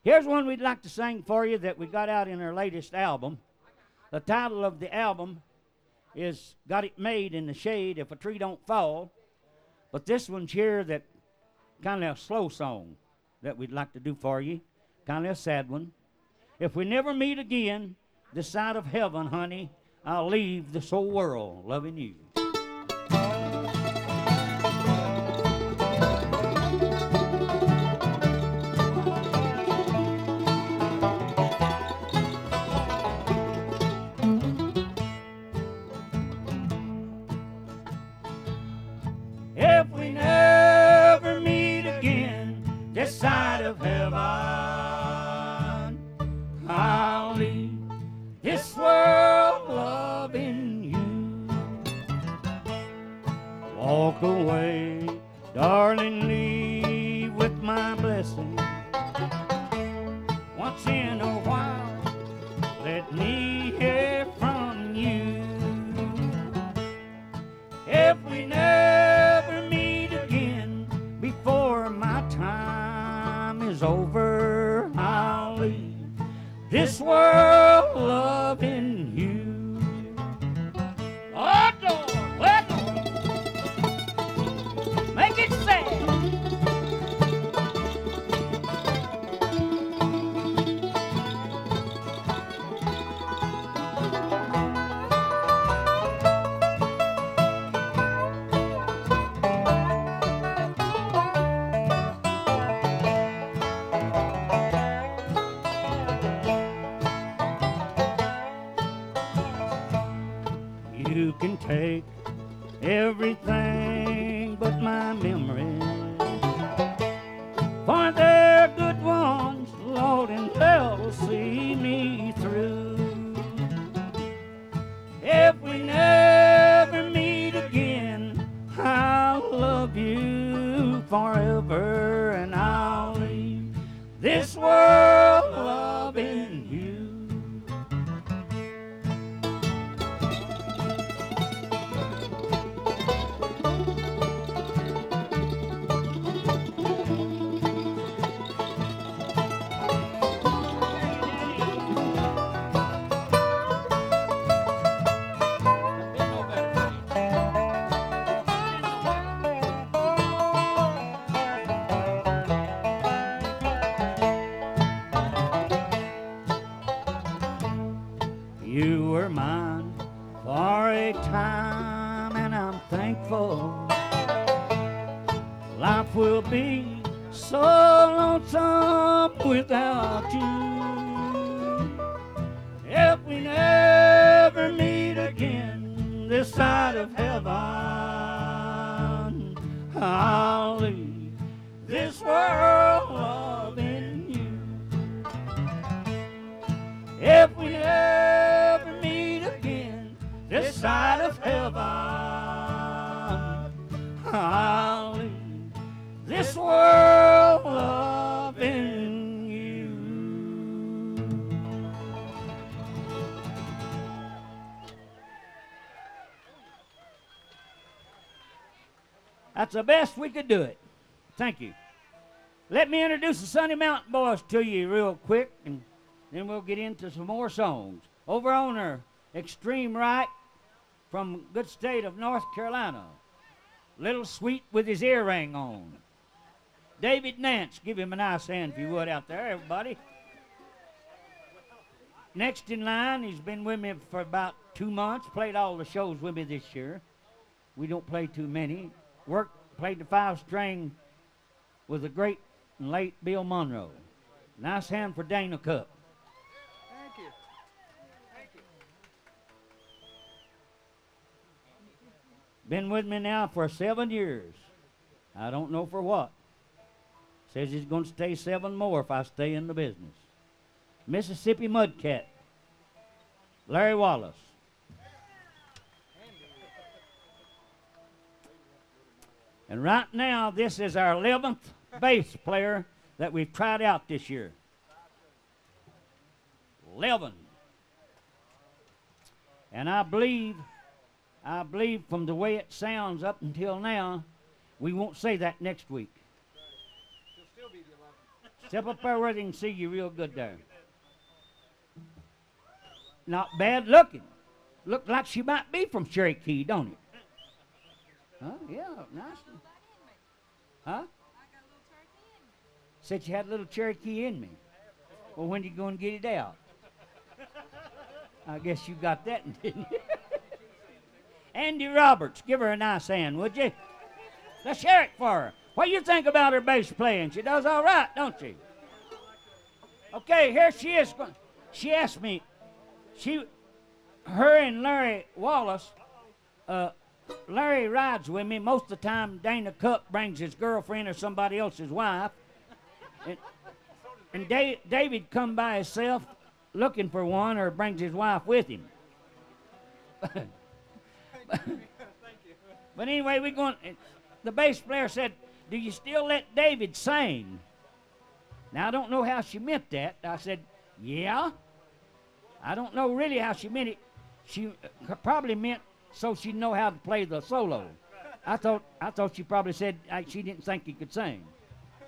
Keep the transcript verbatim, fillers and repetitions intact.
Here's one we'd like to sing for you that we got out in our latest album. The title of the album is Got It Made in the Shade If a Tree Don't Fall. But this one's here that kind of a slow song that we'd like to do for you. Kind of a sad one. If we never meet again this side of heaven, honey, I'll leave this whole world loving you. If we never meet again this side of heaven, I'll leave this world loving you. Walk away, darling, leave with my blessing. Once in a while, let me hear from you. If we never meet again before my time is over, I'll leave this world loving you. Oh, Lord, well, Lord. Make it sad. You can take everything but my memories, for they're good ones, Lord, and they'll see me through. If we never meet again, I'll love you forever, and I'll leave this world loving you. You were mine for a time, and I'm thankful. Life will be so lonesome without you. If we never meet again this side of heaven, I'll leave this world loving you. If we never meet again this side of heaven, I'll leave this world loving you. That's the best we could do it. Thank you. Let me introduce the Sunny Mountain Boys to you real quick, and then we'll get into some more songs. Over on our extreme right, from good state of North Carolina, Little Sweet with his earring on, David Nance. Give him a nice hand if you would out there, everybody. Next in line, he's been with me for about two months, played all the shows with me this year. We don't play too many. Worked, played the five string with the great and late Bill Monroe. Nice hand for Dana Cup. Thank you. Thank you. Been with me now for seven years. I don't know for what. Says he's going to stay seven more if I stay in the business. Mississippi Mudcat, Larry Wallace. And right now, this is our eleventh bass player that we've tried out this year. eleven. And I believe, I believe from the way it sounds up until now, we won't say that next week. She'll still be the eleventh. Step up there where they can see you real good there. Not bad looking. Look like she might be from Cherokee, don't it? Huh? Yeah, nice. Huh? Said you had a little Cherokee in me. Well, when you going to get it out? I guess you got that, didn't you? Andy Roberts, give her a nice hand, would you? Let's hear it for her. What do you think about her bass playing? She does all right, don't she? Okay, here she is. She asked me, she, her and Larry Wallace, uh, Larry rides with me. Most of the time, Dana Cook brings his girlfriend or somebody else's wife. And, and Dave, David come by himself looking for one or brings his wife with him. but, but anyway, we're going, the bass player said, do you still let David sing? Now, I don't know how she meant that. I said, yeah. I don't know really how she meant it. She uh, probably meant so she'd know how to play the solo. I thought I thought she probably said uh, she didn't think he could sing.